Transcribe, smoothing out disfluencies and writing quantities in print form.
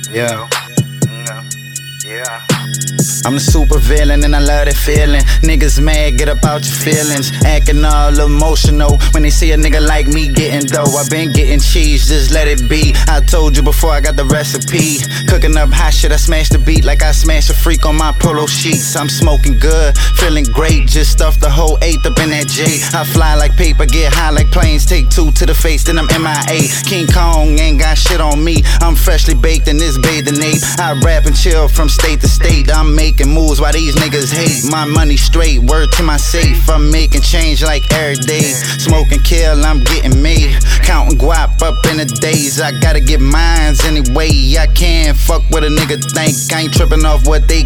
Yeah. I'm the super villain and I love that feeling. Niggas mad, get up out your feelings. Acting all emotional when they see a nigga like me getting dough. I been getting cheese, just let it be. I told you before I got the recipe. Cooking up hot shit, I smash the beat like I smash a freak on my polo sheets. I'm smoking good, feeling great. Just stuffed the whole eighth up in that J. I fly like paper, get high like planes. Take two to the face, then I'm MIA. King Kong ain't got shit on me. I'm freshly baked in this bathing ape. I rap and chill from state to state. I'm making moves while these niggas hate. My money straight, word to my safe. I'm making change like every day. Smoking kill, I'm getting made. Counting guap up in the days. I gotta get mines anyway. I can't fuck what a nigga think. I ain't tripping off what they